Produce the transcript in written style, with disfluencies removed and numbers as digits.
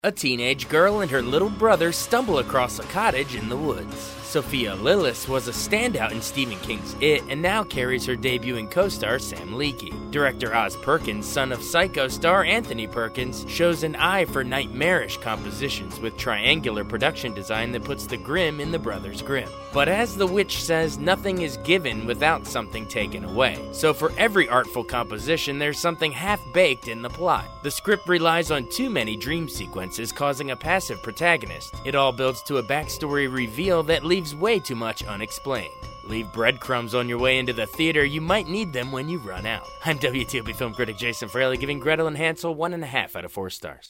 A teenage girl and her little brother stumble across a cottage in the woods. Sophia Lillis was a standout in Stephen King's It and now carries her debuting co-star Sam Leakey. Director Oz Perkins, son of Psycho star Anthony Perkins, shows an eye for nightmarish compositions with triangular production design that puts the grim in the brothers grim. But as the witch says, nothing is given without something taken away. So for every artful composition, there's something half-baked in the plot. The script relies on too many dream sequences, causing a passive protagonist. It all builds to a backstory reveal that leaves way too much unexplained. Leave breadcrumbs on your way into the theater, you might need them when you run out. I'm WTOP film critic Jason Fraley, giving Gretel and Hansel 1.5 out of 4 stars.